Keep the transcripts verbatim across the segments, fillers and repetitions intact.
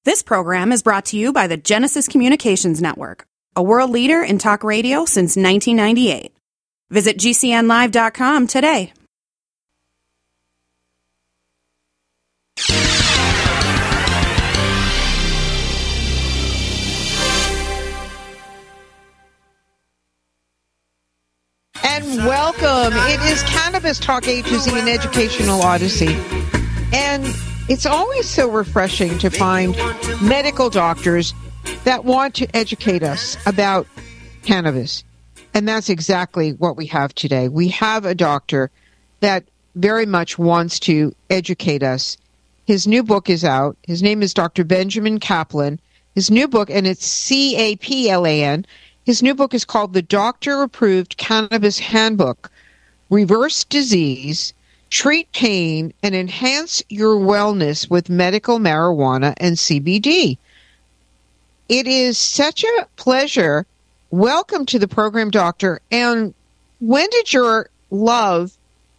This program is brought to you by the Genesis Communications Network, a world leader in talk radio since nineteen ninety-eight. Visit G C N live dot com today. And welcome. It is Cannabis Talk A to Z, an educational odyssey. And it's always so refreshing to find medical doctors that want to educate us about cannabis. And that's exactly what we have today. We have a doctor that very much wants to educate us. His new book is out. His name is Doctor Benjamin Caplan. His new book, and it's C A P L A N. His new book is called The Doctor-Approved Cannabis Handbook, Reverse Disease, Treat Pain, and Enhance Your Wellness with Medical Marijuana and C B D. It is such a pleasure. Welcome to the program, Doctor. And when did your love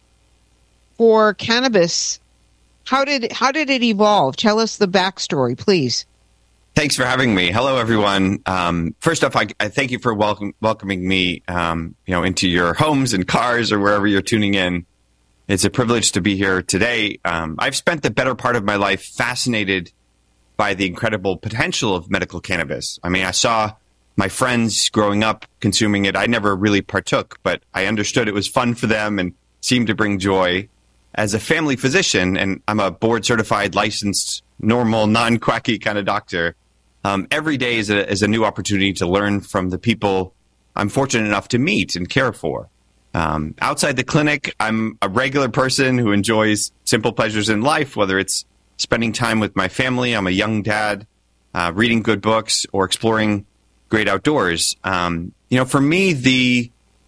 for cannabis, how did how did it evolve? Tell us the backstory, please. Thanks for having me. Hello, everyone. Um, first off, I, I thank you for welcome, welcoming me, um, you know, into your homes and cars or wherever you're tuning in. It's a privilege to be here today. Um, I've spent the better part of my life fascinated by the incredible potential of medical cannabis. I mean, I saw my friends growing up consuming it. I never really partook, but I understood it was fun for them and seemed to bring joy. As a family physician, and I'm a board-certified, licensed, normal, non-quacky kind of doctor, Um, every day is a, is a new opportunity to learn from the people I'm fortunate enough to meet and care for. Um, outside the clinic, I'm a regular person who enjoys simple pleasures in life, whether it's spending time with my family, I'm a young dad, uh, reading good books, or exploring great outdoors. Um, you know, for me, the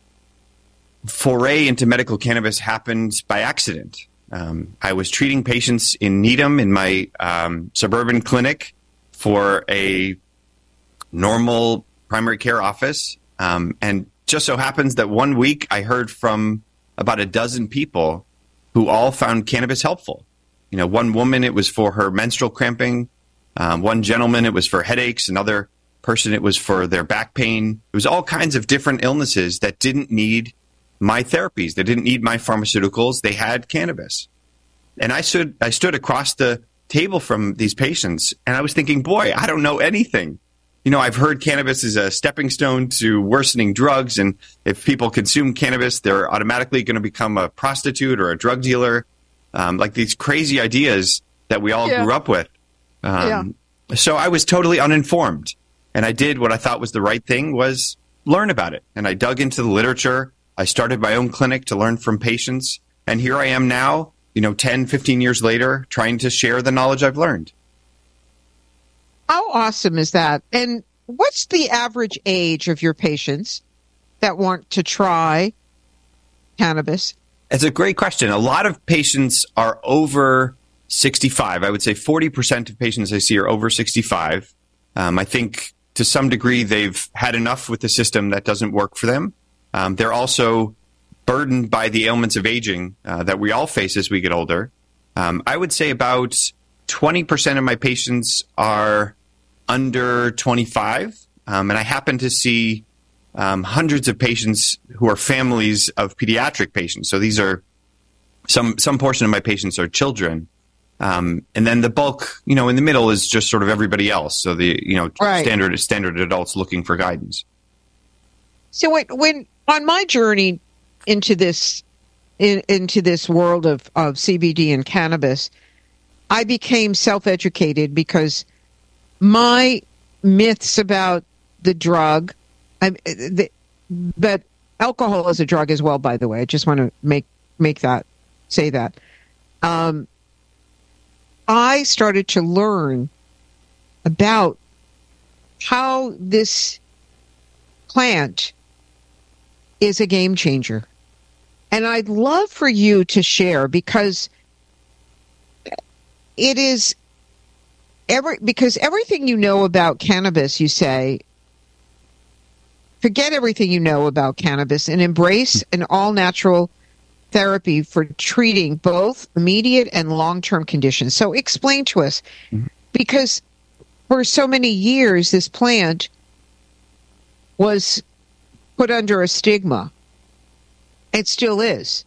foray into medical cannabis happened by accident. Um, I was treating patients in Needham in my um, suburban clinic for a normal primary care office. Um, and just so happens that one week I heard from about a dozen people who all found cannabis helpful. You know, one woman, it was for her menstrual cramping. Um, one gentleman, it was for headaches. Another person, it was for their back pain. It was all kinds of different illnesses that didn't need my therapies. They didn't need my pharmaceuticals. They had cannabis. And I stood, I stood across the table from these patients, and I was thinking, boy, I don't know anything. You know, I've heard cannabis is a stepping stone to worsening drugs, and if people consume cannabis, they're automatically going to become a prostitute or a drug dealer, um, like these crazy ideas that we all yeah. grew up with. Um, yeah. So I was totally uninformed, and I did what I thought was the right thing, was learn about it. And I dug into the literature. I started my own clinic to learn from patients, and here I am now, you know, ten, fifteen years later, trying to share the knowledge I've learned. How awesome is that? And what's the average age of your patients that want to try cannabis? It's a great question. A lot of patients are over sixty-five. I would say forty percent of patients I see are over sixty-five. Um, I think to some degree they've had enough with the system that doesn't work for them. Um, they're also burdened by the ailments of aging uh, that we all face as we get older. Um, I would say about twenty percent of my patients are under twenty-five, um, and I happen to see um, hundreds of patients who are families of pediatric patients. So these are some some portion of my patients are children, um, and then the bulk, you know, in the middle is just sort of everybody else. So the you know right. standard standard adults looking for guidance. So when, when on my journey into this in, into this world of, of C B D and cannabis, I became self-educated because my myths about the drug, I, the, but alcohol is a drug as well, by the way. I just want to make make that, say that. Um, I started to learn about how this plant is a game changer. And I'd love for you to share, because it is every because everything you know about cannabis, you say, forget everything you know about cannabis and embrace an all-natural therapy for treating both immediate and long-term conditions. So explain to us, because for so many years, this plant was put under a stigma. It still is.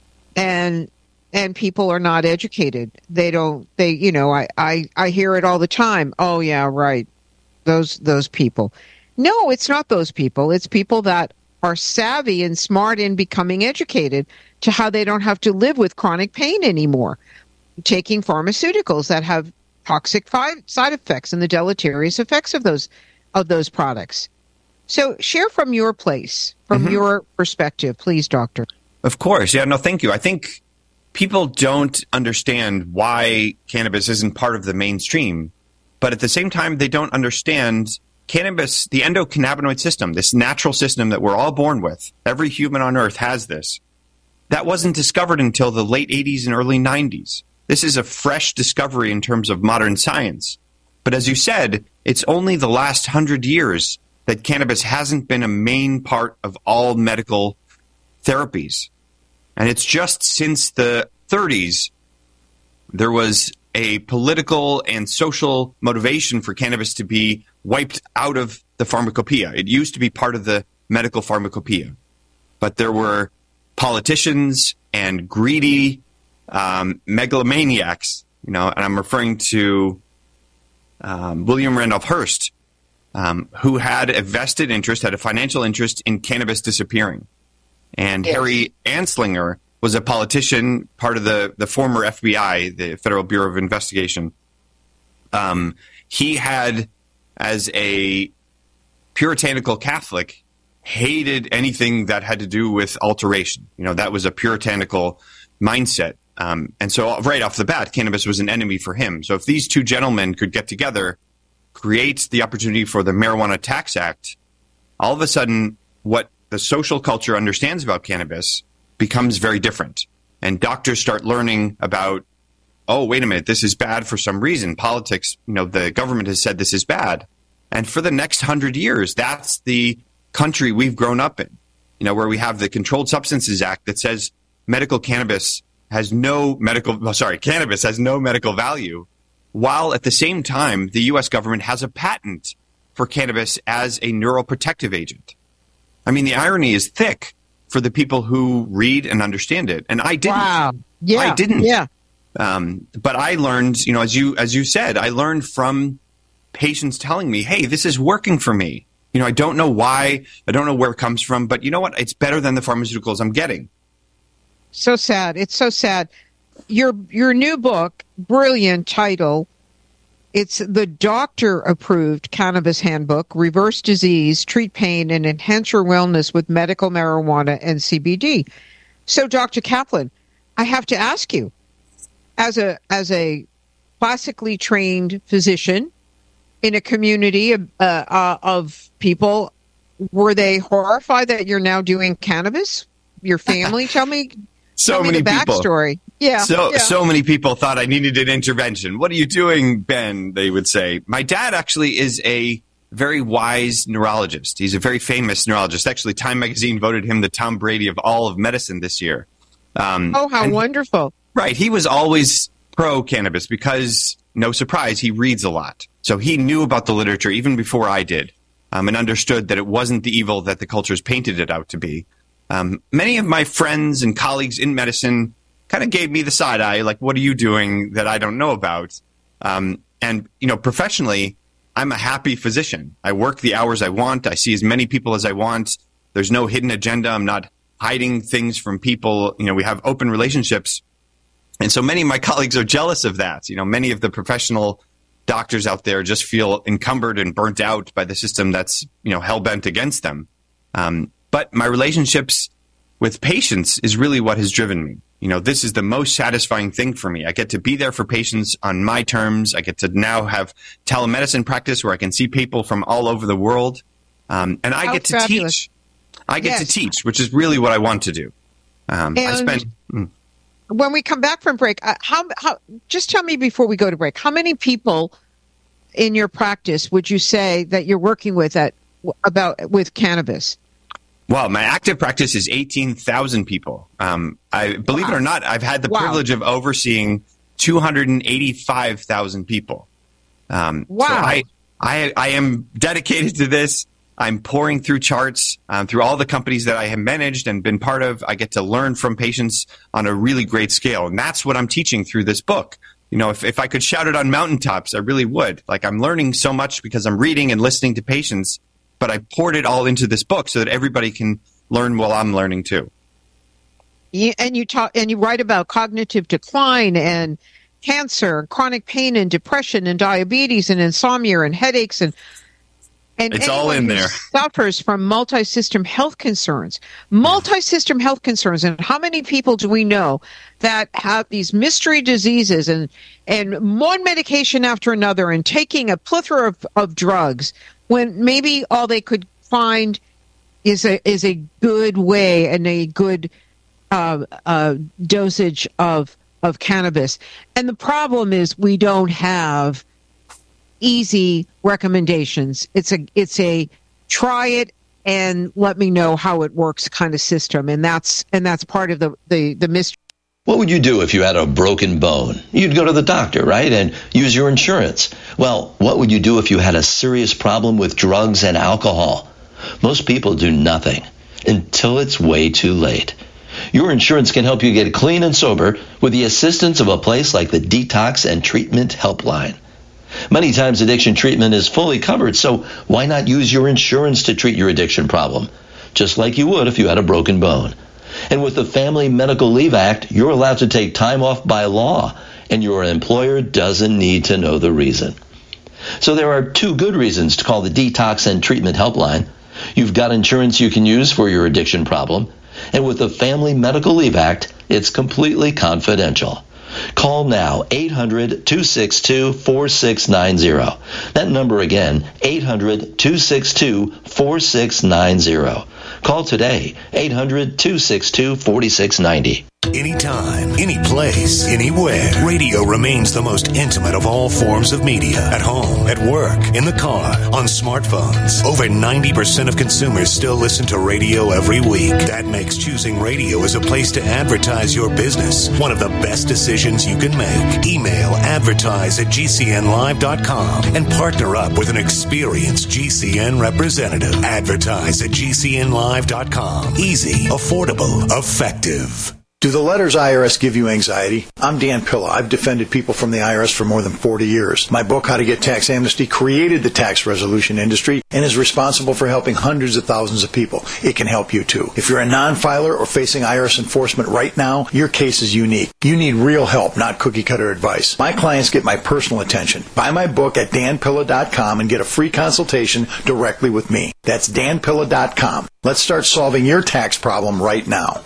And and people are not educated. They don't, they, you know, I, I, I hear it all the time. Oh, yeah, right. Those those people. No, it's not those people. It's people that are savvy and smart in becoming educated to how they don't have to live with chronic pain anymore, taking pharmaceuticals that have toxic fi- side effects and the deleterious effects of those of those products. So share from your place, from mm-hmm. your perspective, please, Doctor. Of course. Yeah, no, thank you. I think people don't understand why cannabis isn't part of the mainstream, but at the same time, they don't understand cannabis, the endocannabinoid system, this natural system that we're all born with. Every human on earth has this. That wasn't discovered until the late eighties and early nineties. This is a fresh discovery in terms of modern science. But as you said, it's only the last hundred years that cannabis hasn't been a main part of all medical therapies. And it's just since the thirties, there was a political and social motivation for cannabis to be wiped out of the pharmacopoeia. It used to be part of the medical pharmacopoeia. But there were politicians and greedy um, megalomaniacs, you know, and I'm referring to um, William Randolph Hearst, um, who had a vested interest, had a financial interest in cannabis disappearing. And yes. Harry Anslinger was a politician, part of the, the former F B I, the Federal Bureau of Investigation. Um, he had, as a puritanical Catholic, hated anything that had to do with alteration. You know, that was a puritanical mindset. Um, and so right off the bat, cannabis was an enemy for him. So if these two gentlemen could get together, create the opportunity for the Marijuana Tax Act, all of a sudden what the social culture understands about cannabis becomes very different. And doctors start learning about, oh, wait a minute, this is bad for some reason. Politics, you know, the government has said this is bad. And for the next hundred years, that's the country we've grown up in, you know, where we have the Controlled Substances Act that says medical cannabis has no medical, well, sorry, cannabis has no medical value, while at the same time, the U S government has a patent for cannabis as a neuroprotective agent. I mean, the irony is thick for the people who read and understand it. And I didn't. Wow. Yeah. I didn't. Yeah. Um, but I learned, you know, as you, as you said, I learned from patients telling me, hey, this is working for me. You know, I don't know why, I don't know where it comes from, but you know what? It's better than the pharmaceuticals I'm getting. So sad. It's so sad. Your your new book, brilliant title. It's the doctor-approved cannabis handbook, Reverse Disease, Treat Pain, and Enhance Your Wellness with Medical Marijuana and C B D. So, Doctor Kaplan, I have to ask you, as a as a classically trained physician in a community of, uh, uh, of people, were they horrified that you're now doing cannabis? Your family? Tell me. So Tell me many the backstory. people. Yeah. So yeah. so many people thought I needed an intervention. What are you doing, Ben? They would say. My dad actually is a very wise neurologist. He's a very famous neurologist. Actually, Time Magazine voted him the Tom Brady of all of medicine this year. Um, oh, how wonderful. Right. He was always pro-cannabis because, no surprise, he reads a lot. So he knew about the literature even before I did, um, and understood that it wasn't the evil that the cultures painted it out to be. Um, many of my friends and colleagues in medicine kind of gave me the side eye, like, what are you doing that I don't know about? Um, and, you know, professionally, I'm a happy physician. I work the hours I want. I see as many people as I want. There's no hidden agenda. I'm not hiding things from people. You know, we have open relationships. And so many of my colleagues are jealous of that. You know, many of the professional doctors out there just feel encumbered and burnt out by the system that's, you know, hell-bent against them. Um, But my relationships with patients is really what has driven me. You know, this is the most satisfying thing for me. I get to be there for patients on my terms. I get to now have telemedicine practice where I can see people from all over the world. Um, and I How get to fabulous. teach. I get Yes. to teach, which is really what I want to do. Um, I And spend. Mm. when we come back from break, uh, how, how, just tell me before we go to break, how many people in your practice would you say that you're working with at about with cannabis? Well, my active practice is eighteen thousand people. Um, I believe wow. it or not, I've had the wow. privilege of overseeing two hundred eighty-five thousand people. Um, wow. So I, I, I am dedicated to this. I'm pouring through charts um, through all the companies that I have managed and been part of. I get to learn from patients on a really great scale. And that's what I'm teaching through this book. You know, if, if I could shout it on mountaintops, I really would. Like, I'm learning so much because I'm reading and listening to patients, but I poured it all into this book so that everybody can learn while I'm learning too. Yeah, and you talk and you write about cognitive decline and cancer, chronic pain and depression and diabetes and insomnia and headaches and and it's all in there. Suffers from multi-system health concerns. Multi-system health concerns. And how many people do we know that have these mystery diseases and and one medication after another and taking a plethora of, of drugs when maybe all they could find is a is a good way and a good uh, uh, dosage of of cannabis. And the problem is we don't have easy recommendations. It's a it's a try it and let me know how it works kind of system, and that's and that's part of the the, the mystery. What would you do if you had a broken bone? You'd go to the doctor, right, and use your insurance. Well, what would you do if you had a serious problem with drugs and alcohol? Most people do nothing until it's way too late. Your insurance can help you get clean and sober with the assistance of a place like the Detox and Treatment Helpline. Many times addiction treatment is fully covered, so why not use your insurance to treat your addiction problem, just like you would if you had a broken bone? And with the Family Medical Leave Act, you're allowed to take time off by law, and your employer doesn't need to know the reason. So there are two good reasons to call the Detox and Treatment Helpline. You've got insurance you can use for your addiction problem, and with the Family Medical Leave Act, it's completely confidential. Call now, eight hundred, two six two, four six nine zero. That number again, eight hundred, two six two, four six nine zero. Call today, eight hundred, two six two, four six nine zero. Anytime, any place, anywhere. Radio remains the most intimate of all forms of media. At home, at work, in the car, on smartphones. Over ninety percent of consumers still listen to radio every week. That makes choosing radio as a place to advertise your business one of the best decisions you can make. Email advertise at G C N live dot com and partner up with an experienced G C N representative. Advertise at G C N live dot com. Easy, affordable, effective. Do the letters I R S give you anxiety? I'm Dan Pilla. I've defended people from the I R S for more than forty years. My book, How to Get Tax Amnesty, created the tax resolution industry and is responsible for helping hundreds of thousands of people. It can help you too. If you're a non-filer or facing I R S enforcement right now, your case is unique. You need real help, not cookie-cutter advice. My clients get my personal attention. Buy my book at dan pilla dot com and get a free consultation directly with me. That's dan pilla dot com. Let's start solving your tax problem right now.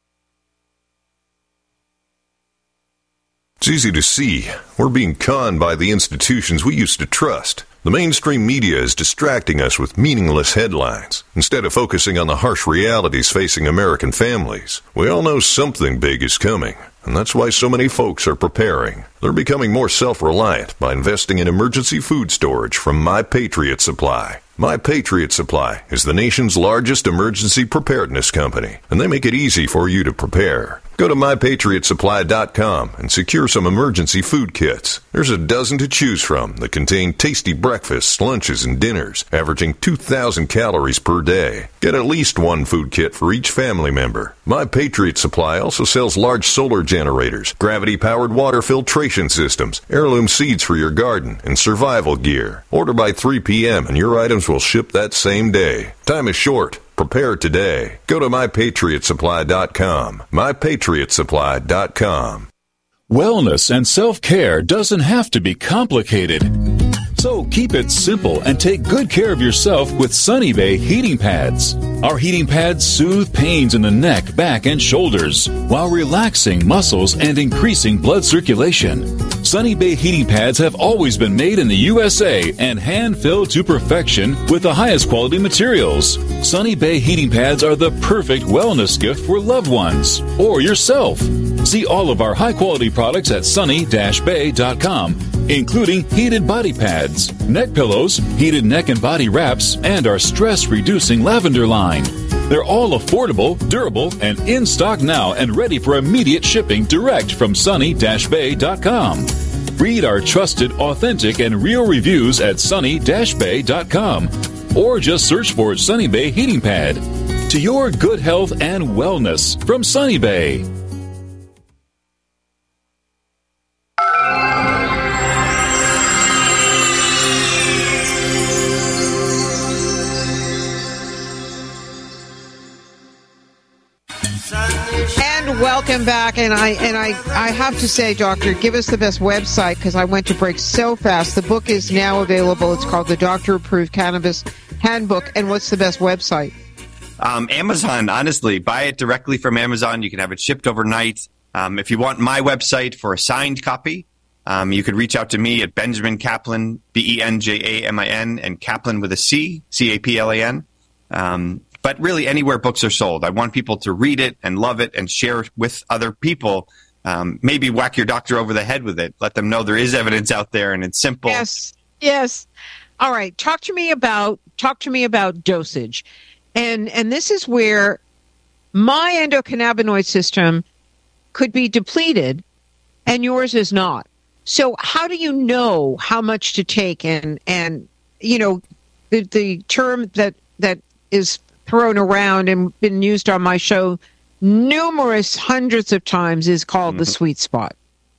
It's easy to see. We're being conned by the institutions we used to trust. The mainstream media is distracting us with meaningless headlines instead of focusing on the harsh realities facing American families. We all know something big is coming, and that's why so many folks are preparing. They're becoming more self-reliant by investing in emergency food storage from My Patriot Supply. My Patriot Supply is the nation's largest emergency preparedness company, and they make it easy for you to prepare. Go to my patriot supply dot com and secure some emergency food kits. There's a dozen to choose from that contain tasty breakfasts, lunches, and dinners, averaging two thousand calories per day. Get at least one food kit for each family member. My Patriot Supply also sells large solar generators, gravity-powered water filtration systems, heirloom seeds for your garden, and survival gear. Order by three p.m. and your items will ship that same day. Time is short. Prepare today. Go to my patriot supply dot com. my patriot supply dot com. Wellness and self-care doesn't have to be complicated. So keep it simple and take good care of yourself with Sunny Bay heating pads. Our heating pads soothe pains in the neck, back, and shoulders while relaxing muscles and increasing blood circulation. Sunny Bay heating pads have always been made in the U S A and hand-filled to perfection with the highest quality materials. Sunny Bay heating pads are the perfect wellness gift for loved ones or yourself. See all of our high-quality products at sunny dash bay dot com, including heated body pads, neck pillows, heated neck and body wraps, and our stress-reducing lavender line. They're all affordable, durable, and in stock now and ready for immediate shipping direct from sunny dash bay dot com. Read our trusted, authentic, and real reviews at sunny dash bay dot com or just search for Sunny Bay Heating Pad. To your good health and wellness from Sunny Bay. And welcome back. And I and I, I have to say, Doctor, give us the best website because I went to break so fast. The book is now available. It's called the Doctor Approved Cannabis Handbook. And what's the best website? Um, Amazon, honestly. Buy it directly from Amazon. You can have it shipped overnight. Um, if you want my website for a signed copy, um, you could reach out to me at Benjamin Kaplan, B E N J A M I N, and Kaplan with a C, C A P L A N. Um, but really anywhere books are sold. I want people to read it and love it and share it with other people. Um, maybe whack your doctor over the head with it. Let them know there is evidence out there and it's simple. Yes, yes. All right. Talk to me about talk to me about dosage. And and this is where my endocannabinoid system could be depleted and yours is not. So how do you know how much to take? And, and you know, the, the term that, that is thrown around and been used on my show numerous hundreds of times is called mm-hmm. the sweet spot.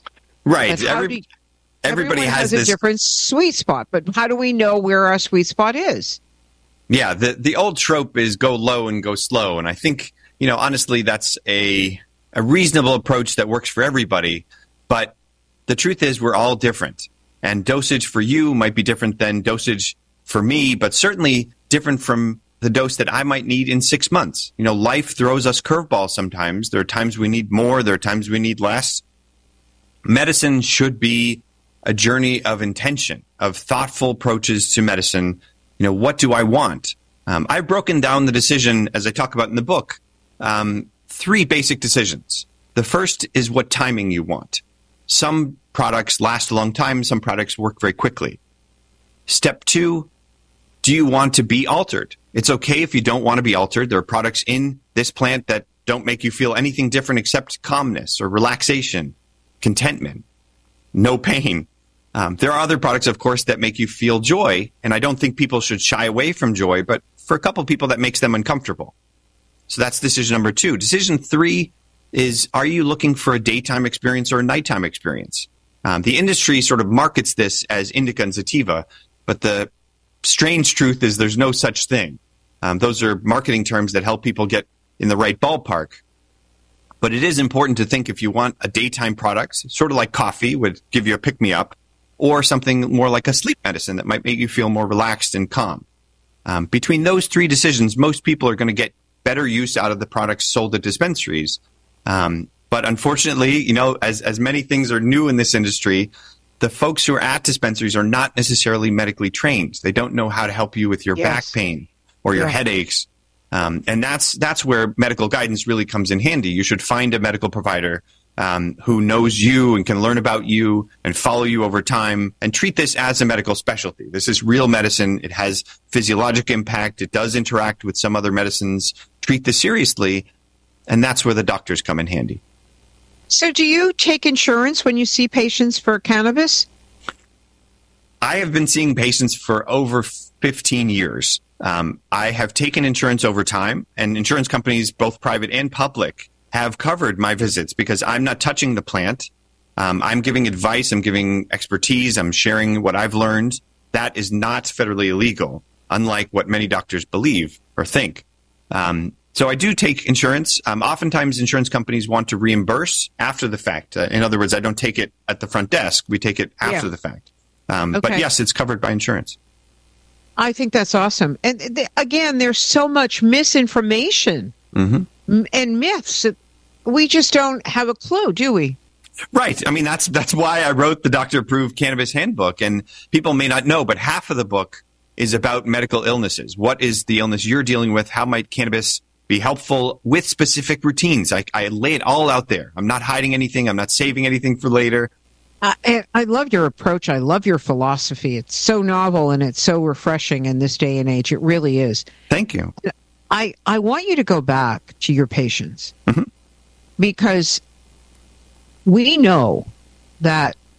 Right. Every, you, everybody has, has this a different sweet spot, but how do we know where our sweet spot is? Yeah, the the old trope is go low and go slow, and I think, you know, honestly, that's a a reasonable approach that works for everybody. But the truth is, we're all different, and dosage for you might be different than dosage for me, but certainly different from the dose that I might need in six months. You know, life throws us curveballs sometimes. There are times we need more. There are times we need less. Medicine should be a journey of intention, of thoughtful approaches to medicine. You know, what do I want? Um, I've broken down the decision, as I talk about in the book, um, three basic decisions. The first is what timing you want. Some products last a long time. Some products work very quickly. Step two, do you want to be altered? It's okay if you don't want to be altered. There are products in this plant that don't make you feel anything different except calmness or relaxation, contentment, no pain. Um, there are other products, of course, that make you feel joy, and I don't think people should shy away from joy, but for a couple of people, that makes them uncomfortable. So that's decision number two. Decision three is, are you looking for a daytime experience or a nighttime experience? Um, the industry sort of markets this as indica and sativa, but the strange truth is there's no such thing. Um, those are marketing terms that help people get in the right ballpark. But it is important to think if you want a daytime product, sort of like coffee would give you a pick-me-up, or something more like a sleep medicine that might make you feel more relaxed and calm. Um, between those three decisions, most people are going to get better use out of the products sold at dispensaries. Um, but unfortunately, you know, as, as many things are new in this industry, the folks who are at dispensaries are not necessarily medically trained. They don't know how to help you with your yes. back pain or your right. headaches. Um, and that's that's where medical guidance really comes in handy. You should find a medical provider um, who knows you and can learn about you and follow you over time and treat this as a medical specialty. This is real medicine. It has physiologic impact. It does interact with some other medicines. Treat this seriously, and that's where the doctors come in handy. So do you take insurance when you see patients for cannabis? I have been seeing patients for over fifteen years. Um, I have taken insurance over time, and insurance companies, both private and public, have covered my visits because I'm not touching the plant. Um, I'm giving advice. I'm giving expertise. I'm sharing what I've learned. That is not federally illegal, unlike what many doctors believe or think. Um, so I do take insurance. Um, oftentimes, insurance companies want to reimburse after the fact. Uh, in other words, I don't take it at the front desk. We take it after yeah. the fact. Um, okay. But yes, it's covered by insurance. I think that's awesome. And th- again, there's so much misinformation mm-hmm. m- and myths that we just don't have a clue, do we? Right. I mean, that's that's why I wrote the Doctor Approved Cannabis Handbook. And people may not know, but half of the book is about medical illnesses. What is the illness you're dealing with? How might cannabis be helpful with specific routines? I, I lay it all out there. I'm not hiding anything. I'm not saving anything for later. Uh, and I love your approach. I love your philosophy. It's so novel and it's so refreshing in this day and age. It really is. Thank you. I, I want you to go back to your patients mm-hmm. because we know that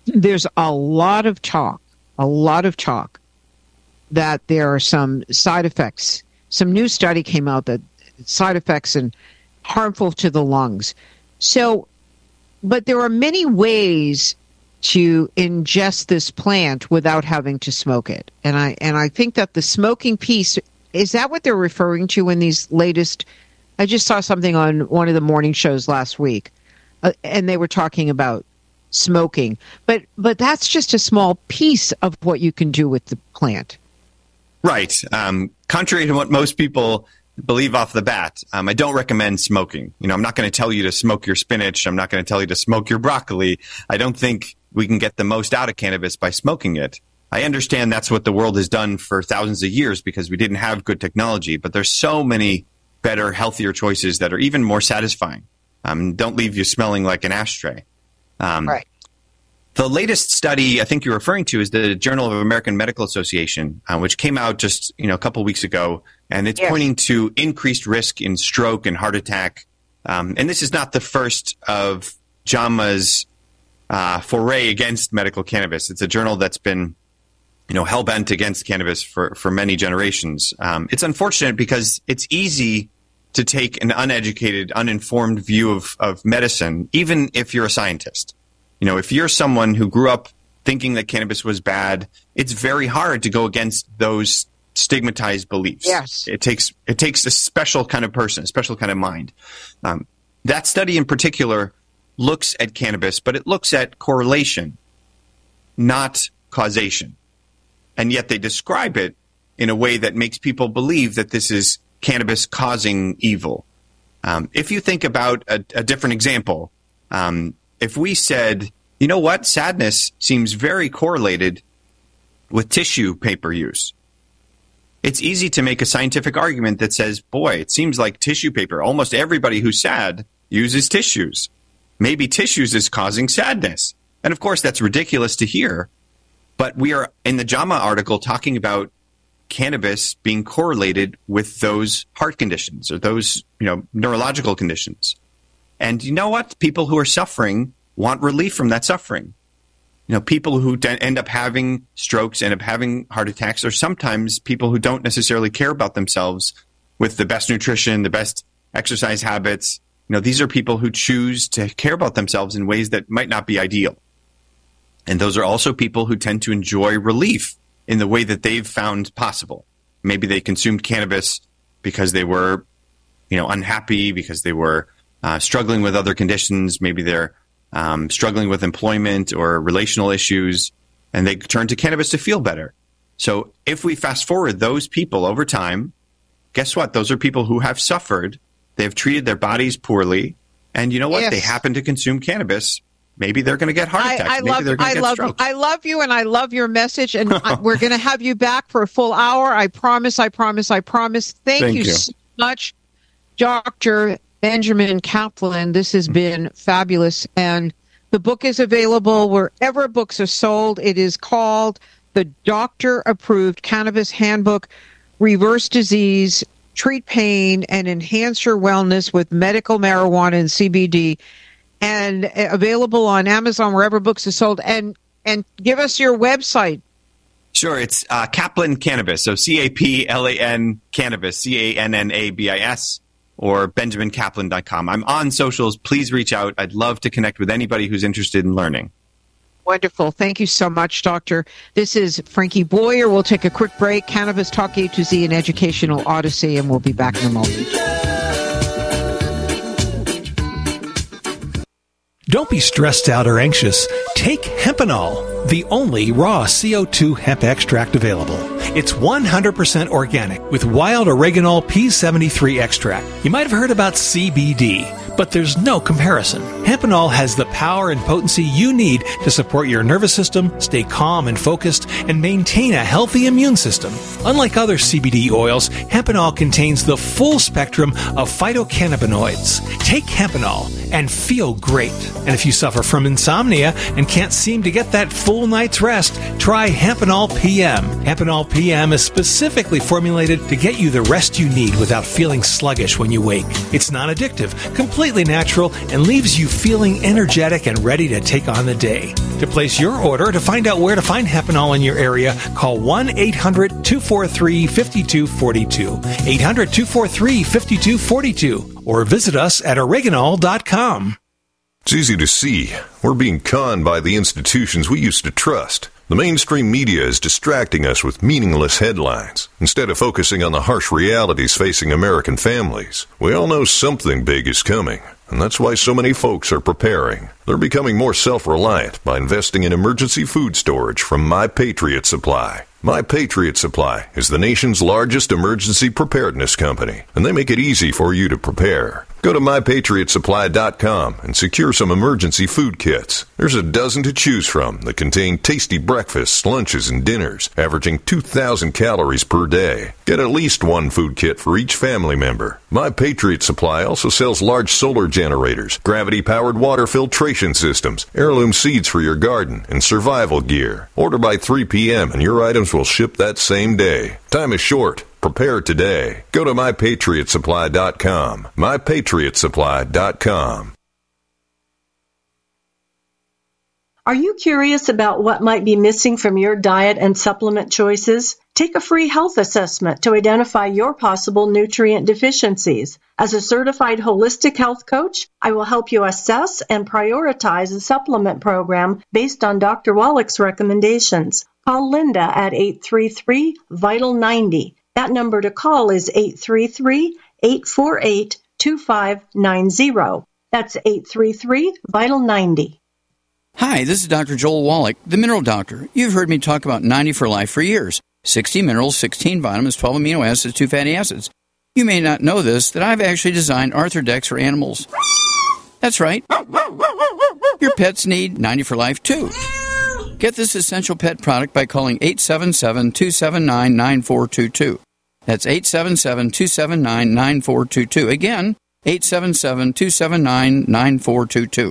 there's a lot of talk, a lot of talk that there are some side effects. Some new study came out that side effects and harmful to the lungs. So, but there are many ways to ingest this plant without having to smoke it. And I and I think that the smoking piece, is that what they're referring to in these latest? I just saw something on one of the morning shows last week, uh, and they were talking about smoking. But but that's just a small piece of what you can do with the plant. Right. Um, contrary to what most people believe off the bat, um, I don't recommend smoking. You know, I'm not going to tell you to smoke your spinach. I'm not going to tell you to smoke your broccoli. I don't think we can get the most out of cannabis by smoking it. I understand that's what the world has done for thousands of years because we didn't have good technology, but there's so many better, healthier choices that are even more satisfying. Um, don't leave you smelling like an ashtray. Um, right. The latest study I think you're referring to is the Journal of American Medical Association, uh, which came out just you know a couple weeks ago, and it's yes. pointing to increased risk in stroke and heart attack. Um, and this is not the first of JAMA's uh, foray against medical cannabis. It's a journal that's been you know hell-bent against cannabis for, for many generations. Um, it's unfortunate because it's easy to take an uneducated, uninformed view of, of medicine, even if you're a scientist. You know, if you're someone who grew up thinking that cannabis was bad, it's very hard to go against those stigmatized beliefs. Yes. It takes it takes a special kind of person, a special kind of mind. Um, that study in particular looks at cannabis, but it looks at correlation, not causation. And yet they describe it in a way that makes people believe that this is cannabis causing evil. Um, if you think about a, a different example, um, if we said, you know what, sadness seems very correlated with tissue paper use. It's easy to make a scientific argument that says, boy, it seems like tissue paper. Almost everybody who's sad uses tissues. Maybe tissues is causing sadness. And of course, that's ridiculous to hear. But we are in the JAMA article talking about cannabis being correlated with those heart conditions or those, you know, neurological conditions. And you know what? People who are suffering want relief from that suffering. You know, people who de- end up having strokes, end up having heart attacks, are sometimes people who don't necessarily care about themselves with the best nutrition, the best exercise habits. You know, these are people who choose to care about themselves in ways that might not be ideal. And those are also people who tend to enjoy relief in the way that they've found possible. Maybe they consumed cannabis because they were, you know, unhappy, because they were Uh, struggling with other conditions. Maybe they're um, struggling with employment or relational issues, and they turn to cannabis to feel better. So if we fast forward those people over time, guess what? Those are people who have suffered. They've treated their bodies poorly, and you know what? Yes. They happen to consume cannabis. Maybe they're going to get heart attacks. I, I Maybe love, they're going I to get love, strokes. I love you, and I love your message, and I, we're going to have you back for a full hour. I promise, I promise, I promise. Thank, Thank you, you so much, Doctor Benjamin Kaplan. This has been fabulous. And the book is available wherever books are sold. It is called The Doctor-Approved Cannabis Handbook, Reverse Disease, Treat Pain, and Enhance Your Wellness with Medical Marijuana and C B D. And available on Amazon, wherever books are sold. And and give us your website. Sure. It's uh, Kaplan Cannabis. So C A P L A N Cannabis, C A N N A B I S. Or benjamin kaplan dot com. I'm on socials. Please reach out. I'd love to connect with anybody who's interested in learning. Wonderful. Thank you so much, Doctor. This is Frankie Boyer. We'll take a quick break. Cannabis Talk A to Z, an educational odyssey, and we'll be back in a moment. Don't be stressed out or anxious. Take Hempanol, the only raw C O two hemp extract available. It's one hundred percent organic with wild oreganol P seventy-three extract. You might have heard about C B D, but there's no comparison. Hempanol has the power and potency you need to support your nervous system, stay calm and focused, and maintain a healthy immune system. Unlike other C B D oils, Hempanol contains the full spectrum of phytocannabinoids. Take Hempanol and feel great. And if you suffer from insomnia and can't seem to get that full night's rest, try Hempanol P M. Hempanol P M is specifically formulated to get you the rest you need without feeling sluggish when you wake. It's non-addictive, completely completely natural and leaves you feeling energetic and ready to take on the day. To place your order, to find out where to find Hepinol in your area, call one eight hundred two four three five two four two, eight hundred two four three five two four two, or visit us at oreganol dot com. It's easy to see. We're being conned by the institutions we used to trust. The mainstream media is distracting us with meaningless headlines instead of focusing on the harsh realities facing American families. We all know something big is coming, and that's why so many folks are preparing. They're becoming more self-reliant by investing in emergency food storage from My Patriot Supply. My Patriot Supply is the nation's largest emergency preparedness company, and they make it easy for you to prepare. Go to my patriot supply dot com and secure some emergency food kits. There's a dozen to choose from that contain tasty breakfasts, lunches, and dinners, averaging two thousand calories per day. Get at least one food kit for each family member. My Patriot Supply also sells large solar generators, gravity-powered water filtration systems, heirloom seeds for your garden, and survival gear. Order by three p.m. and your items will ship that same day. Time is short. Prepare today. Go to my patriot supply dot com. my patriot supply dot com. Are you curious about what might be missing from your diet and supplement choices? Take a free health assessment to identify your possible nutrient deficiencies. As a certified holistic health coach, I will help you assess and prioritize a supplement program based on Doctor Wallach's recommendations. Call Linda at eight three three, vital ninety. That number to call is eight three three, eight four eight, two five nine zero. That's eight three three, vital ninety. Hi, this is Doctor Joel Wallach, the Mineral Doctor. You've heard me talk about ninety for Life for years. sixty minerals, sixteen vitamins, twelve amino acids, two fatty acids. You may not know this, that I've actually designed Arthrodex for animals. That's right. Your pets need ninety for Life, too. Get this essential pet product by calling eight seven seven, two seven nine, nine four two two. That's eight seven seven, two seven nine, nine four two two. Again, eight seven seven, two seven nine, nine four two two.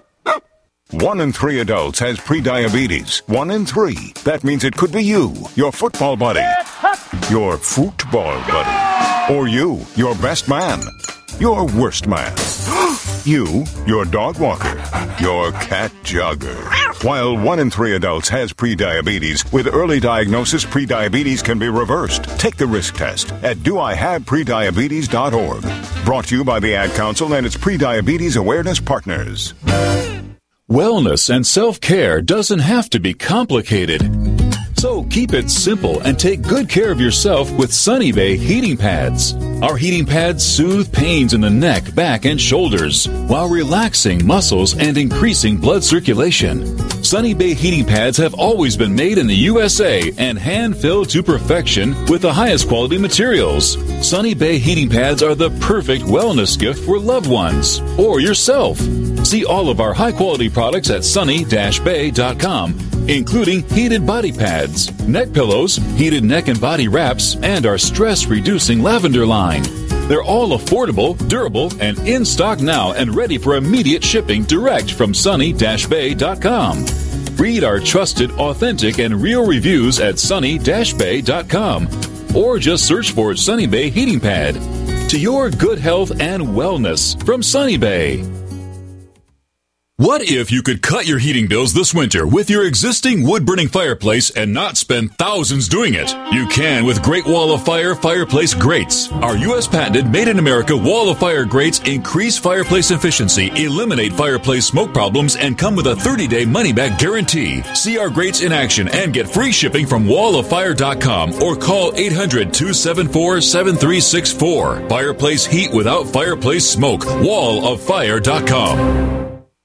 One in three adults has prediabetes. One in three. That means it could be you, your football buddy, your football buddy, or you, your best man, your worst man, you, your dog walker, your cat jogger. While one in three adults has prediabetes, with early diagnosis, prediabetes can be reversed. Take the risk test at do I have prediabetes dot org. Brought to you by the Ad Council and its Prediabetes Awareness Partners. Wellness and self-care doesn't have to be complicated. So keep it simple and take good care of yourself with Sunny Bay heating pads. Our heating pads soothe pains in the neck, back, and shoulders while relaxing muscles and increasing blood circulation. Sunny Bay heating pads have always been made in the U S A and hand-filled to perfection with the highest quality materials. Sunny Bay heating pads are the perfect wellness gift for loved ones or yourself. See all of our high-quality products at sunny dash bay dot com, including heated body pads, neck pillows, heated neck and body wraps, and our stress-reducing lavender line. They're all affordable, durable, and in stock now and ready for immediate shipping direct from sunny dash bay dot com. Read our trusted, authentic, and real reviews at sunny dash bay dot com or just search for Sunny Bay Heating Pad. To your good health and wellness from Sunny Bay. What if you could cut your heating bills this winter with your existing wood-burning fireplace and not spend thousands doing it? You can with Great Wall of Fire Fireplace Grates. Our U S patented made-in-America Wall of Fire grates increase fireplace efficiency, eliminate fireplace smoke problems, and come with a thirty-day money-back guarantee. See our grates in action and get free shipping from wall of fire dot com or call eight hundred, two seven four, seven three six four. Fireplace heat without fireplace smoke. wall of fire dot com.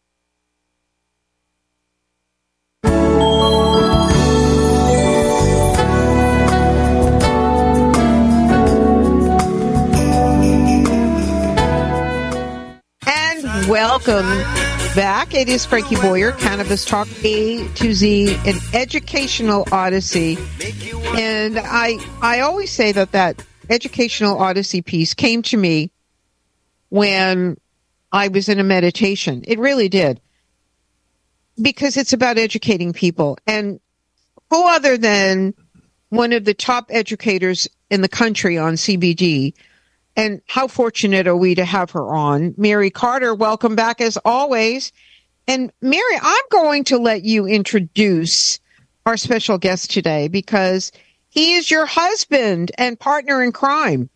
Welcome back. It is Frankie Boyer, Cannabis Talk A to Z, an educational odyssey. And I I always say that that educational odyssey piece came to me when I was in a meditation. It really did. Because it's about educating people. And who other than one of the top educators in the country on C B D And how fortunate are we to have her on? Mary Carter, welcome back as always. And Mary, I'm going to let you introduce our special guest today because he is your husband and partner in crime.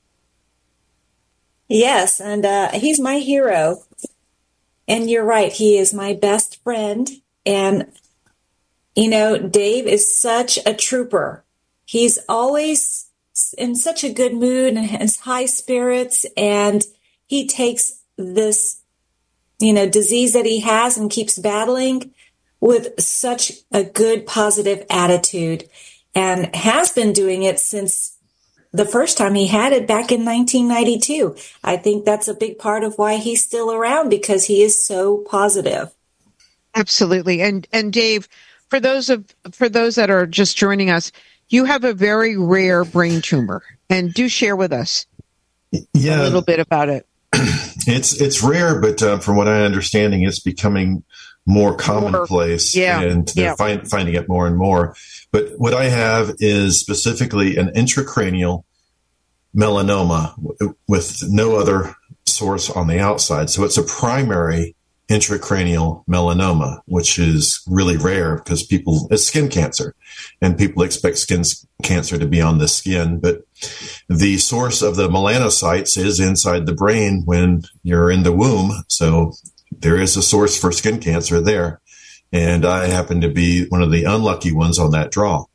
Yes, and uh, he's my hero. And you're right, he is my best friend. And, you know, Dave is such a trooper. He's always in such a good mood and has high spirits, and he takes this, you know, disease that he has and keeps battling with such a good, positive attitude, and has been doing it since the first time he had it back in nineteen ninety-two. I think that's a big part of why he's still around, because he is so positive. Absolutely. And and Dave, for those of for those that are just joining us, you have a very rare brain tumor, and do share with us yeah, a little bit about it. It's it's rare, but uh, from what I'm understanding, it's becoming more commonplace, more, yeah, and they're yeah. find, finding it more and more. But what I have is specifically an intracranial melanoma w- with no other source on the outside. So it's a primary intracranial melanoma, which is really rare because people, it's skin cancer, and people expect skin cancer to be on the skin. But the source of the melanocytes is inside the brain when you're in the womb. So there is a source for skin cancer there. And I happen to be one of the unlucky ones on that draw.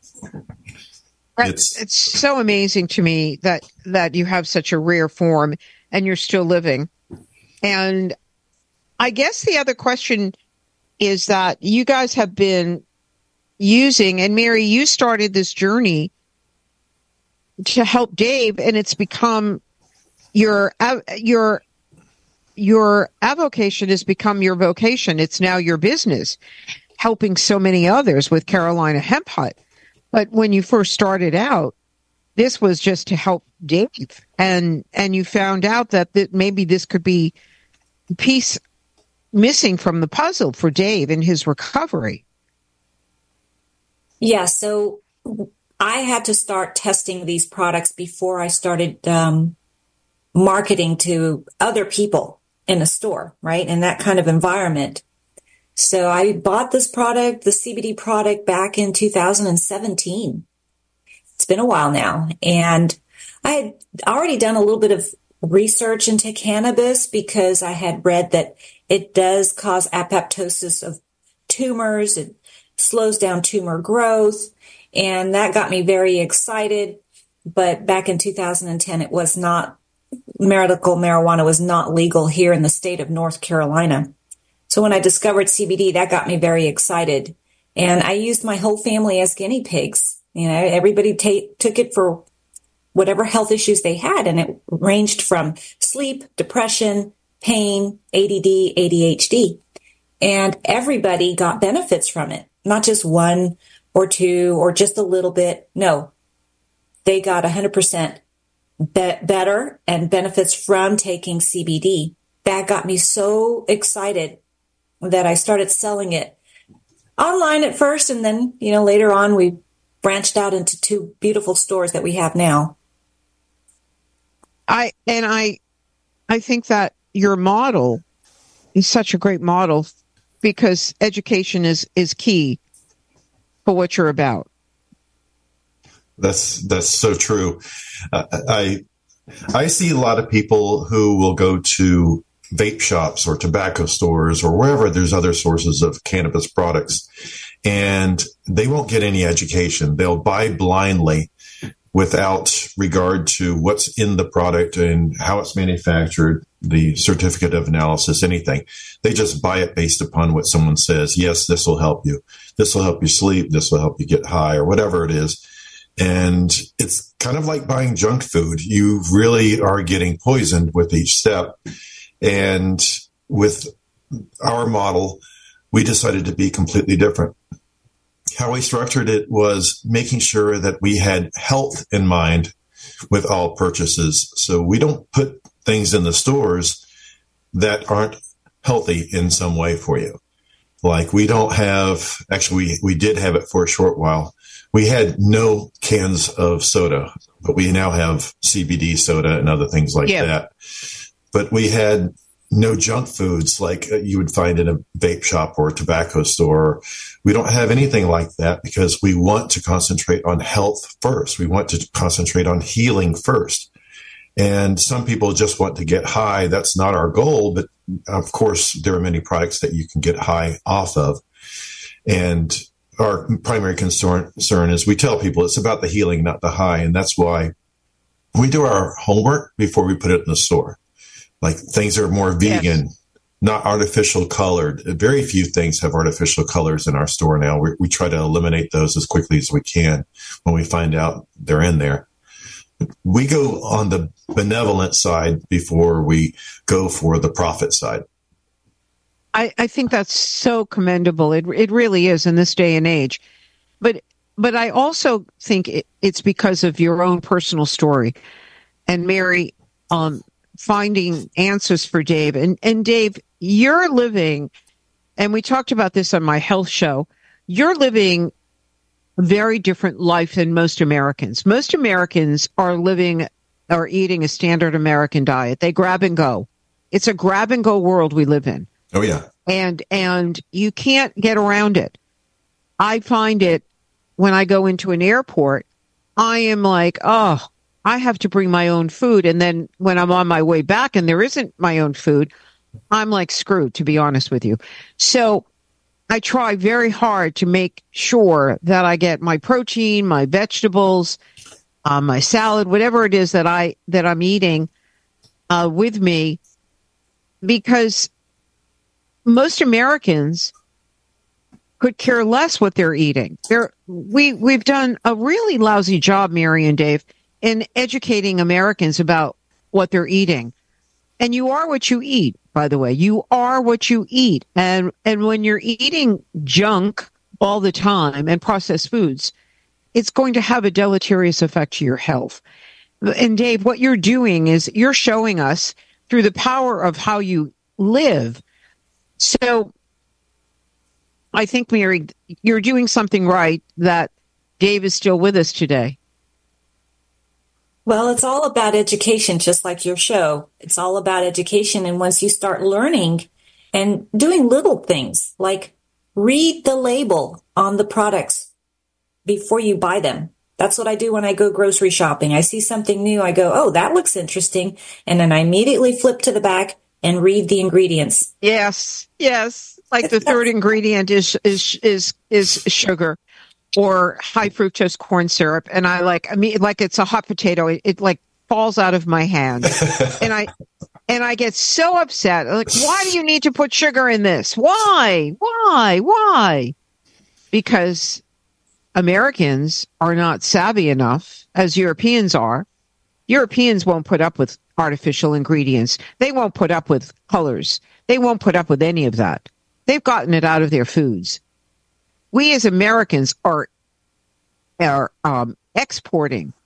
It's, it's so amazing to me that, that you have such a rare form and you're still living. And I guess the other question is that you guys have been using, and Mary, you started this journey to help Dave, and it's become your, your, your avocation has become your vocation. It's now your business, helping so many others with Carolina Hemp Hut. But when you first started out, this was just to help Dave, and and you found out that, that maybe this could be a piece missing from the puzzle for Dave in his recovery. Yeah, so I had to start testing these products before I started um, marketing to other people in a store, right? In that kind of environment. So I bought this product, the C B D product, back in two thousand seventeen. It's been a while now. And I had already done a little bit of research into cannabis because I had read that it does cause apoptosis of tumors. It slows down tumor growth. And that got me very excited. But back in two thousand ten, it was not, medical marijuana was not legal here in the state of North Carolina. So when I discovered C B D, that got me very excited. And I used my whole family as guinea pigs. You know, everybody ta- took it for whatever health issues they had. And it ranged from sleep, depression, pain, A D D, A D H D. And everybody got benefits from it, not just one or two or just a little bit. No, they got one hundred percent be- better and benefits from taking C B D. That got me so excited that I started selling it online at first. And then, you know, later on, we branched out into two beautiful stores that we have now. I, and I, I think that your model is such a great model because education is, is key for what you're about. That's, that's so true. Uh, I, I see a lot of people who will go to vape shops or tobacco stores or wherever there's other sources of cannabis products, and they won't get any education. They'll buy blindly without regard to what's in the product and how it's manufactured, the certificate of analysis, anything. They just buy it based upon what someone says. Yes, this will help you. This will help you sleep. This will help you get high, or whatever it is. And it's kind of like buying junk food. You really are getting poisoned with each step. And with our model, we decided to be completely different. How we structured it was making sure that we had health in mind with all purchases. So we don't put things in the stores that aren't healthy in some way for you. Like we don't have, actually we, we did have it for a short while, we had no cans of soda, but we now have C B D soda and other things like yeah. that. But we had no junk foods like you would find in a vape shop or a tobacco store. We don't have anything like that because we want to concentrate on health first. We want to concentrate on healing first. And some people just want to get high. That's not our goal, but of course, there are many products that you can get high off of. And our primary concern, concern is we tell people it's about the healing, not the high. And that's why we do our homework before we put it in the store. Like things are more vegan, yes. not artificial colored. Very few things have artificial colors in our store now. We, we try to eliminate those as quickly as we can when we find out they're in there. We go on the benevolent side before we go for the profit side. I, I think that's so commendable. It it really is in this day and age. But but I also think it, it's because of your own personal story. And Mary, um, finding answers for Dave. And, and Dave, you're living, and we talked about this on my health show, you're living a very different life than most Americans. Most Americans are living or eating a standard American diet. They grab and go. It's a grab and go world we live in. Oh, yeah. And and you can't get around it. I find it when I go into an airport, I am like, oh, I have to bring my own food. And then when I'm on my way back and there isn't my own food, I'm like screwed, to be honest with you. So I try very hard to make sure that I get my protein, my vegetables, uh, my salad, whatever it is that I that I'm eating uh, with me, because most Americans could care less what they're eating. They're, we we've done a really lousy job, Mary and Dave, in educating Americans about what they're eating. And you are what you eat, by the way. You are what you eat. And and when you're eating junk all the time and processed foods, it's going to have a deleterious effect to your health. And Dave, what you're doing is you're showing us through the power of how you live. So I think, Mary, you're doing something right that Dave is still with us today. Well, it's all about education, just like your show. It's all about education. And once you start learning and doing little things like read the label on the products before you buy them. That's what I do when I go grocery shopping. I see something new. I go, oh, that looks interesting. And then I immediately flip to the back and read the ingredients. Yes, yes. Like the third ingredient is is is is sugar or high fructose corn syrup, and I like I mean like it's a hot potato. It, it like falls out of my hand, and I and I get so upset. Like, why do you need to put sugar in this? Why? Why? Why? Because Americans are not savvy enough, as Europeans are. Europeans won't put up with artificial ingredients. They won't put up with colors. They won't put up with any of that. They've gotten it out of their foods. We as Americans are, are um, exporting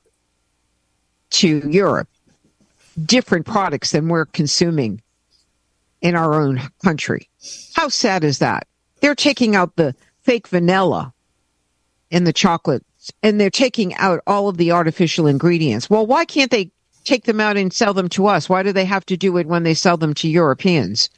to Europe different products than we're consuming in our own country. How sad is that? They're taking out the fake vanilla in the chocolates, and they're taking out all of the artificial ingredients. Well, why can't they take them out and sell them to us? Why do they have to do it when they sell them to Europeans?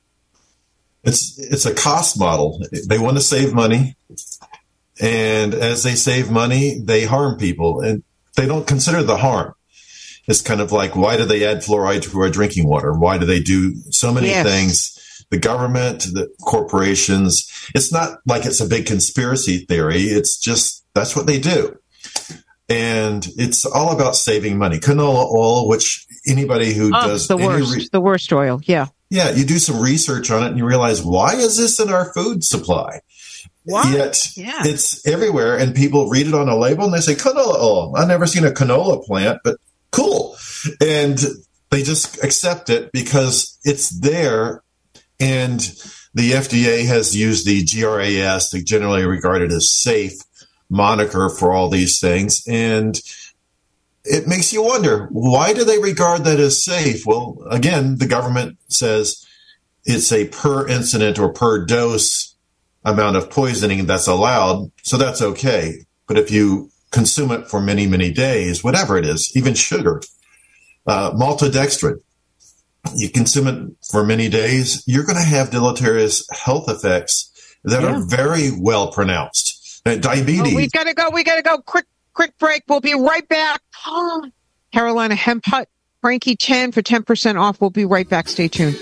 It's it's a cost model. They want to save money, and as they save money, they harm people, and they don't consider the harm. It's kind of like, why do they add fluoride to our drinking water? Why do they do so many yes. things? The government, the corporations. It's not like it's a big conspiracy theory. It's just that's what they do. And it's all about saving money. Canola oil, which anybody who oh, does the worst, re- the worst oil, yeah. Yeah, you do some research on it and you realize, why is this in our food supply? Why? Yet yeah. it's everywhere, and people read it on a label and they say, canola oil. I've never seen a canola plant, but cool. And they just accept it because it's there, and the F D A has used the G R A S, the generally regarded as safe moniker for all these things, and it makes you wonder, why do they regard that as safe? Well, again, the government says it's a per incident or per dose amount of poisoning that's allowed, so that's okay. But if you consume it for many, many days, whatever it is, even sugar, uh, maltodextrin, you consume it for many days, you're going to have deleterious health effects that yeah. are very well pronounced. Uh, diabetes. Oh, we got to go. We got to go. Quick, quick break. We'll be right back. Oh, Carolina Hemp Hut, Frankie Chen for ten percent off. We'll be right back. Stay tuned.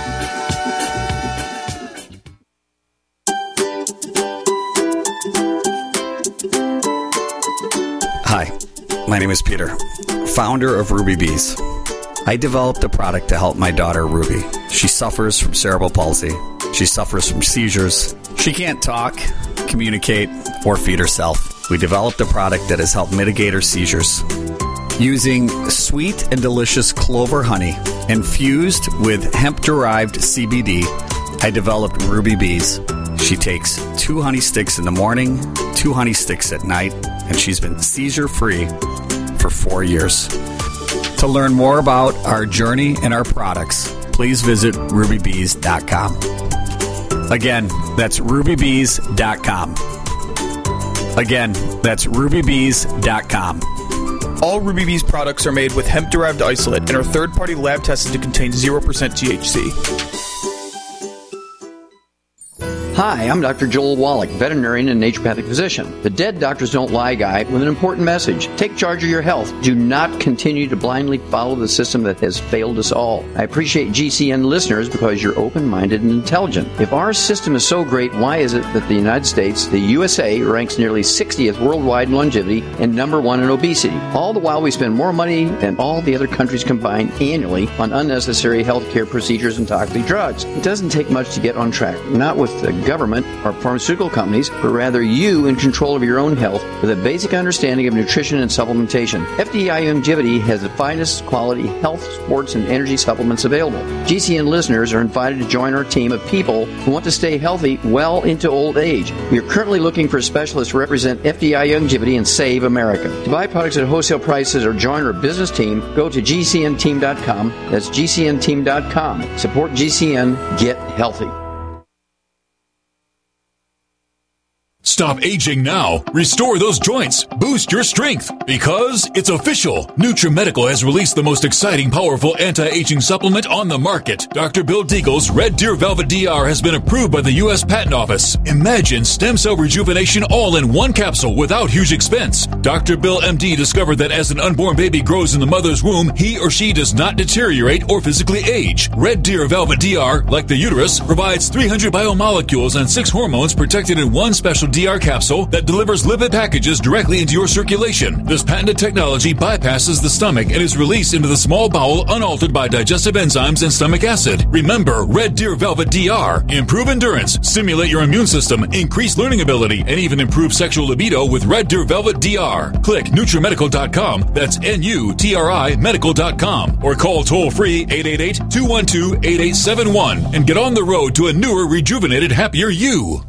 Hi, my name is Peter, founder of Ruby Bees. I developed a product to help my daughter, Ruby. She suffers from cerebral palsy. She suffers from seizures. She can't talk, communicate, or feed herself. We developed a product that has helped mitigate her seizures. Using sweet and delicious clover honey infused with hemp-derived C B D, I developed Ruby Bees. She takes two honey sticks in the morning, two honey sticks at night, and she's been seizure-free for four years. To learn more about our journey and our products, please visit ruby bees dot com. Again, that's ruby bees dot com. Again, that's ruby bees dot com. All Ruby Bees products are made with hemp-derived isolate and are third-party lab tested to contain zero percent T H C. Hi, I'm Doctor Joel Wallach, veterinarian and naturopathic physician. The Dead Doctors Don't Lie guy with an important message. Take charge of your health. Do not continue to blindly follow the system that has failed us all. I appreciate G C N listeners because you're open-minded and intelligent. If our system is so great, why is it that the United States, the U S A, ranks nearly sixtieth worldwide in longevity and number one in obesity? All the while we spend more money than all the other countries combined annually on unnecessary healthcare procedures and toxic drugs. It doesn't take much to get on track. Not with the government or pharmaceutical companies, but rather you in control of your own health with a basic understanding of nutrition and supplementation. F D I Longevity has the finest quality health, sports, and energy supplements available. G C N listeners are invited to join our team of people who want to stay healthy well into old age. We are currently looking for specialists to represent F D I Longevity and Save America. To buy products at wholesale prices or join our business team, go to G C N team dot com. That's G C N team dot com. Support G C N. Get healthy. Stop aging now. Restore those joints. Boost your strength. Because it's official. NutriMedical has released the most exciting, powerful anti-aging supplement on the market. Doctor Bill Deagle's Red Deer Velvet D R has been approved by the U S Patent Office. Imagine stem cell rejuvenation all in one capsule without huge expense. Doctor Bill M D discovered that as an unborn baby grows in the mother's womb, he or she does not deteriorate or physically age. Red Deer Velvet D R, like the uterus, provides three hundred biomolecules and six hormones protected in one special D R capsule that delivers lipid packages directly into your circulation. This patented technology bypasses the stomach and is released into the small bowel unaltered by digestive enzymes and stomach acid. Remember, Red Deer Velvet D R. Improve endurance, stimulate your immune system, increase learning ability, and even improve sexual libido with Red Deer Velvet D R. Click NutriMedical dot com. That's N U T R I medical dot com. Or call toll-free eight eight eight, two one two, eight eight seven one and get on the road to a newer, rejuvenated, happier you.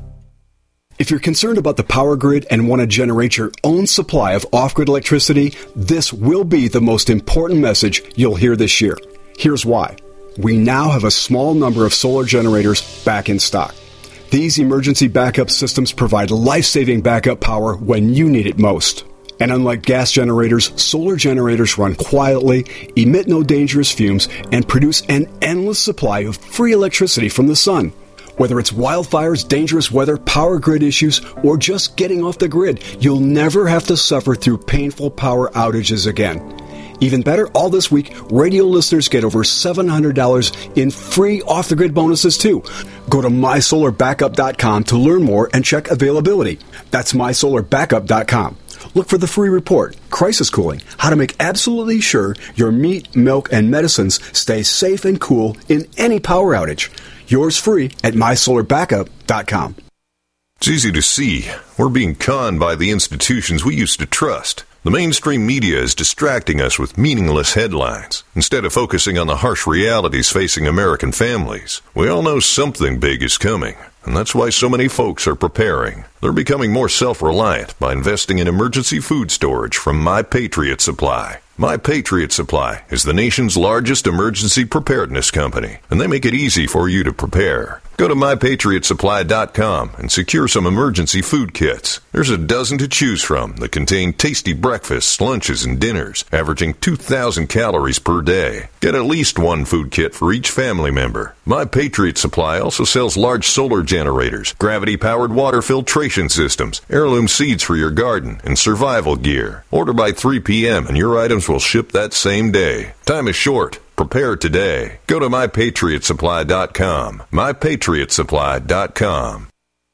If you're concerned about the power grid and want to generate your own supply of off-grid electricity, this will be the most important message you'll hear this year. Here's why. We now have a small number of solar generators back in stock. These emergency backup systems provide life-saving backup power when you need it most. And unlike gas generators, solar generators run quietly, emit no dangerous fumes, and produce an endless supply of free electricity from the sun. Whether it's wildfires, dangerous weather, power grid issues, or just getting off the grid, you'll never have to suffer through painful power outages again. Even better, all this week, radio listeners get over seven hundred dollars in free off-the-grid bonuses, too. Go to my solar backup dot com to learn more and check availability. That's my solar backup dot com. Look for the free report, Crisis Cooling, how to make absolutely sure your meat, milk, and medicines stay safe and cool in any power outage. Yours free at my solar backup dot com. It's easy to see. We're being conned by the institutions we used to trust. The mainstream media is distracting us with meaningless headlines instead of focusing on the harsh realities facing American families. We all know something big is coming, and that's why so many folks are preparing. They're becoming more self-reliant by investing in emergency food storage from My Patriot Supply. My Patriot Supply is the nation's largest emergency preparedness company, and they make it easy for you to prepare. Go to my patriot supply dot com and secure some emergency food kits. There's a dozen to choose from that contain tasty breakfasts, lunches, and dinners, averaging two thousand calories per day. Get at least one food kit for each family member. My Patriot Supply also sells large solar generators, gravity-powered water filtration systems, heirloom seeds for your garden, and survival gear. Order by three p.m. and your items will ship that same day. Time is short. Prepare today. Go to my patriot supply dot com. my patriot supply dot com.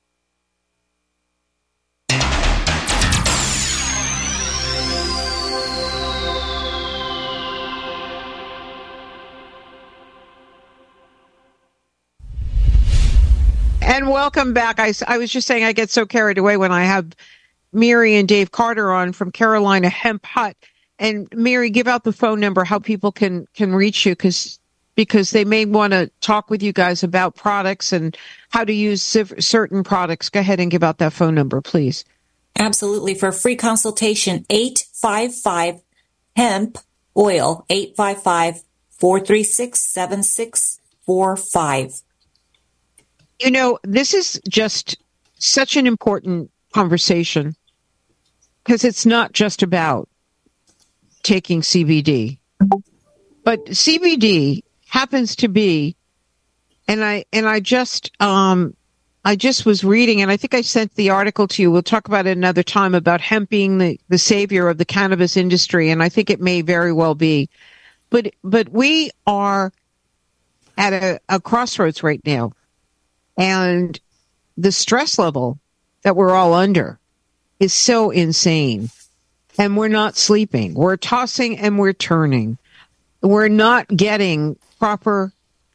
And welcome back. I, I was just saying I get so carried away when I have Mary and Dave Carter on from Carolina Hemp Hut. And Mary, give out the phone number, how people can, can reach you, because because they may want to talk with you guys about products and how to use certain products. Go ahead and give out that phone number, please. Absolutely. For a free consultation, eight five five hemp oil, eight five five, four three six, seven six four five. You know, this is just such an important conversation because it's not just about taking C B D, but C B D happens to be, and I and I just um I just was reading, and I think I sent the article to you. We'll talk about it another time about hemp being the, the savior of the cannabis industry, and I think it may very well be. But but we are at a, a crossroads right now, and the stress level that we're all under is so insane. And we're not sleeping. We're tossing and we're turning. We're not getting proper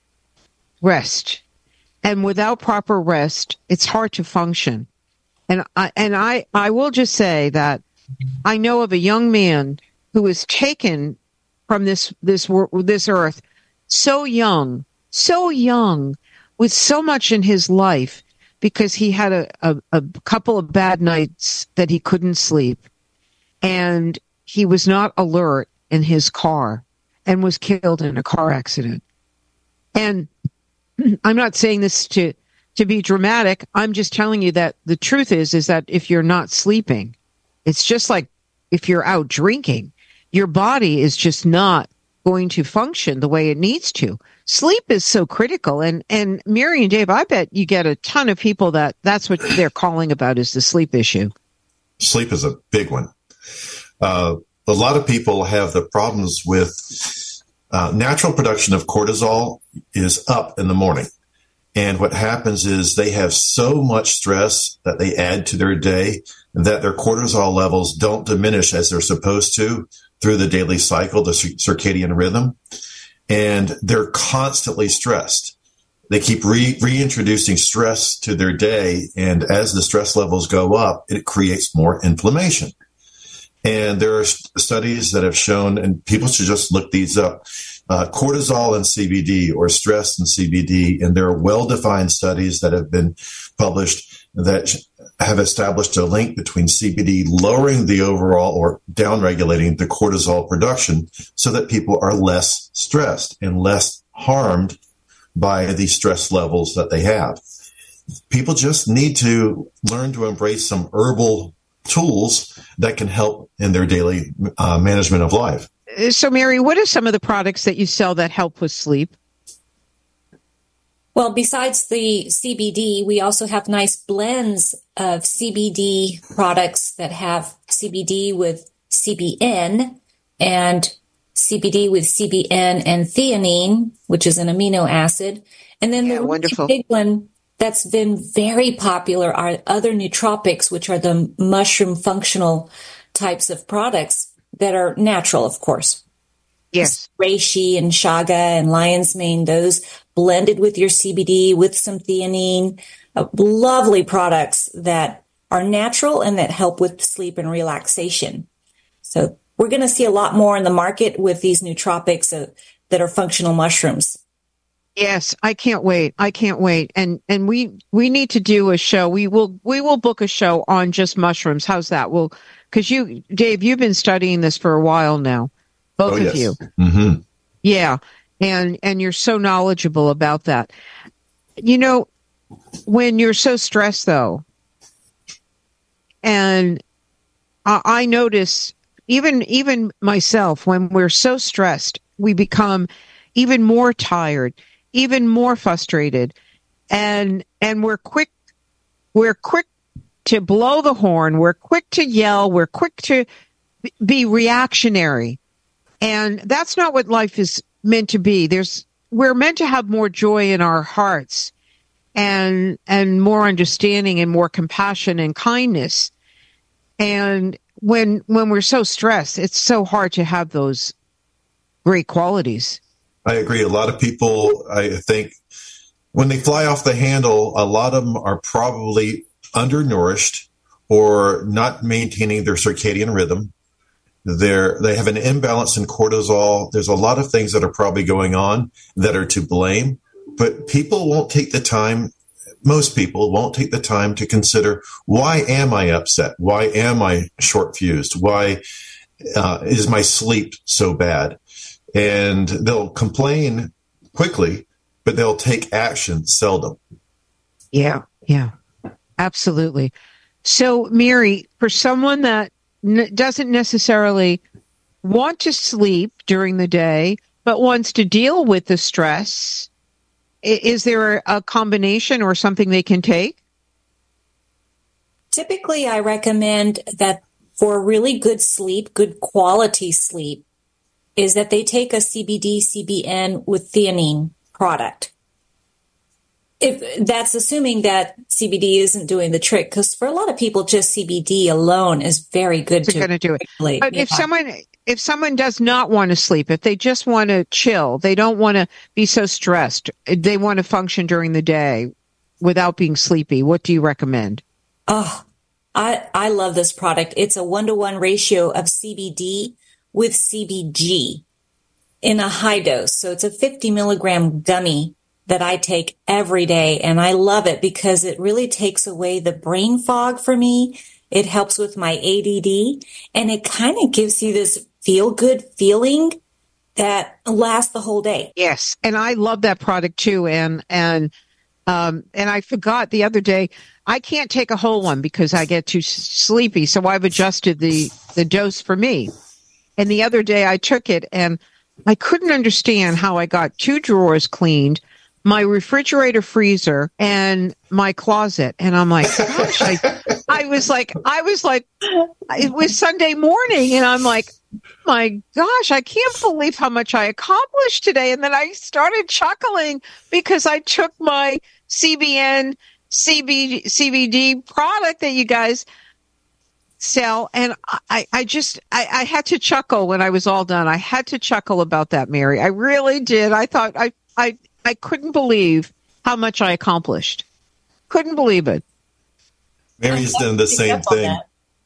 rest. And without proper rest, it's hard to function. And I, and I, I will just say that I know of a young man who was taken from this, this, this earth so young, so young, with so much in his life because he had a, a, a couple of bad nights that he couldn't sleep. And he was not alert in his car and was killed in a car accident. And I'm not saying this to, to be dramatic. I'm just telling you that the truth is, is that if you're not sleeping, it's just like if you're out drinking, your body is just not going to function the way it needs to. Sleep is so critical. And, and Mary and Dave, I bet you get a ton of people that that's what they're calling about is the sleep issue. Sleep is a big one. Uh, a lot of people have the problems with uh, natural production of cortisol is up in the morning. And what happens is they have so much stress that they add to their day that their cortisol levels don't diminish as they're supposed to through the daily cycle, the circadian rhythm. And they're constantly stressed. They keep re- reintroducing stress to their day. And as the stress levels go up, it creates more inflammation. And there are studies that have shown, and people should just look these up, uh, cortisol and C B D or stress and C B D. And there are well-defined studies that have been published that have established a link between C B D lowering the overall or downregulating the cortisol production so that people are less stressed and less harmed by the stress levels that they have. People just need to learn to embrace some herbal tools that can help in their daily uh, management of life. So, Mary, what are some of the products that you sell that help with sleep? Well, besides the C B D, we also have nice blends of C B D products that have C B D with C B N and C B D with C B N and theanine, which is an amino acid. And then yeah, the wonderful. big one that's been very popular are other nootropics, which are the mushroom functional types of products that are natural, of course. Yes. Reishi and Chaga and lion's mane, those blended with your C B D with some theanine, uh, lovely products that are natural and that help with sleep and relaxation. So we're going to see a lot more in the market with these nootropics uh, that are functional mushrooms. Yes, I can't wait. I can't wait. And and we we need to do a show. We will we will book a show on just mushrooms. How's that? Well, because you, Dave, you've been studying this for a while now, both oh, of yes. you. Mm-hmm. Yeah, and and you're so knowledgeable about that. You know, when you're so stressed, though, and I, I notice even even myself, when we're so stressed, we become even more tired, even more frustrated, and and we're quick we're quick to blow the horn, we're quick to yell, we're quick to be reactionary, and that's not what life is meant to be. There's we're meant to have more joy in our hearts, and and more understanding and more compassion and kindness. And when when we're so stressed, it's so hard to have those great qualities. I agree. A lot of people, I think, when they fly off the handle, a lot of them are probably undernourished or not maintaining their circadian rhythm. They're, they have an imbalance in cortisol. There's a lot of things that are probably going on that are to blame, but people won't take the time. Most people won't take the time to consider, why am I upset? Why am I short fused? Why uh, is my sleep so bad? And they'll complain quickly, but they'll take action seldom. Yeah, yeah, absolutely. So, Mary, for someone that n- doesn't necessarily want to sleep during the day, but wants to deal with the stress, I- is there a combination or something they can take? Typically, I recommend that for really good sleep, good quality sleep, is that they take a C B D, C B N with theanine product. If that's assuming that C B D isn't doing the trick, because for a lot of people, just C B D alone is very good to, to do it. Regulate. But yeah. if someone if someone does not want to sleep, if they just want to chill, they don't want to be so stressed, they want to function during the day without being sleepy, what do you recommend? Oh, I I love this product. It's a one to one ratio of C B D with C B G in a high dose. So it's a fifty milligram gummy that I take every day. And I love it because it really takes away the brain fog for me. It helps with my A D D, and it kind of gives you this feel good feeling that lasts the whole day. Yes. And I love that product too. And, and, um, and I forgot the other day, I can't take a whole one because I get too sleepy. So I've adjusted the, the dose for me. And the other day I took it and I couldn't understand how I got two drawers cleaned, my refrigerator, freezer, and my closet. And I'm like, gosh, I, I was like, I was like, it was Sunday morning. And I'm like, my gosh, I can't believe how much I accomplished today. And then I started chuckling because I took my C B N, C B, C B D product that you guys sell, and I, I just, I, I had to chuckle when I was all done. I had to chuckle about that, Mary. I really did. I thought, I, I, I couldn't believe how much I accomplished. Couldn't believe it. Mary's done the same thing.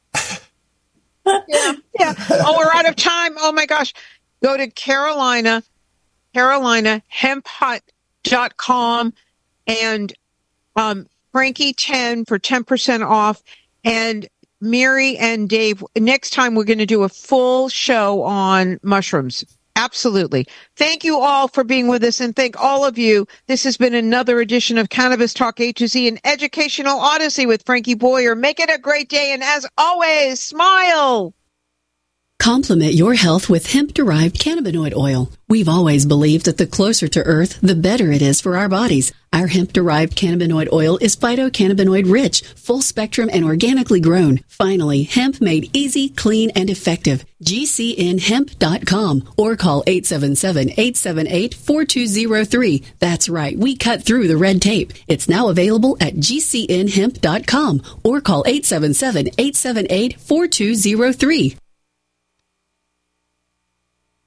yeah, yeah. Oh, we're out of time. Oh my gosh. Go to Carolina, Carolina hemp hut dot com and um, Frankie ten for ten percent off. And Mary and Dave, next time we're going to do a full show on mushrooms. Absolutely. Thank you all for being with us, and thank all of you. This has been another edition of Cannabis Talk A to Z, an educational odyssey with Frankie Boyer. Make it a great day, and as always, smile. Complement your health with hemp-derived cannabinoid oil. We've always believed that the closer to Earth, the better it is for our bodies. Our hemp-derived cannabinoid oil is phytocannabinoid-rich, full-spectrum, and organically grown. Finally, hemp made easy, clean, and effective. G C N hemp dot com or call eight seven seven, eight seven eight, four two zero three. That's right, we cut through the red tape. It's now available at G C N hemp dot com or call eight seven seven, eight seven eight, four two zero three.